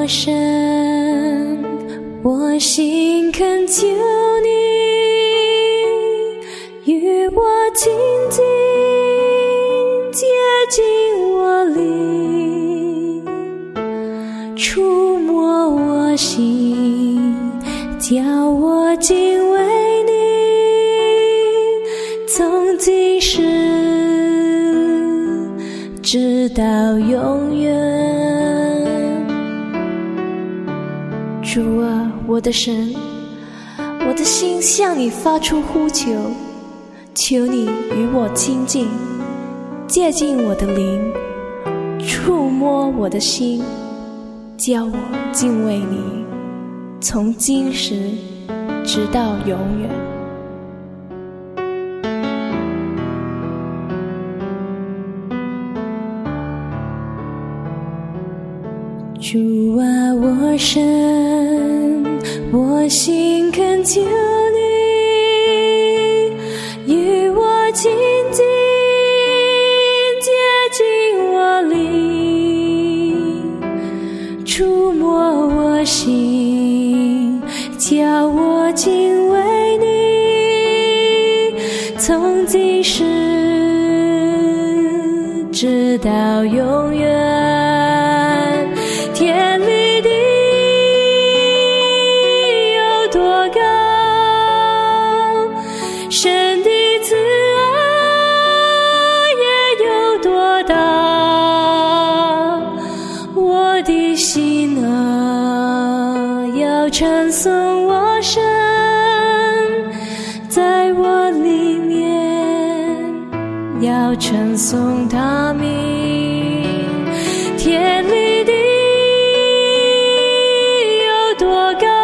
我身，我心恳求你与我亲近，接近我灵，触摸我心，叫我敬畏你，从今世直到永远。主啊，我的神，我的心向你发出呼求，求你与我亲近，接近我的灵，触摸我的心，叫我敬畏你，从今时直到永远。主啊，我神，我心恳求你与我亲近，接近我灵，触摸我心，叫我敬畏你，从今时直到永远。天离地有多高，神的慈爱也有多大，我的心啊，要称颂我神，在我里面要称颂他名。天离地多高，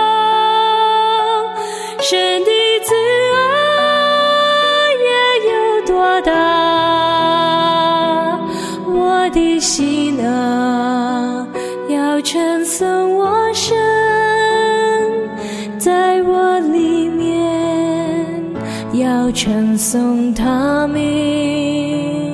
神的慈爱也有多大，我的心啊，要称颂我神，在我里面要称颂他名。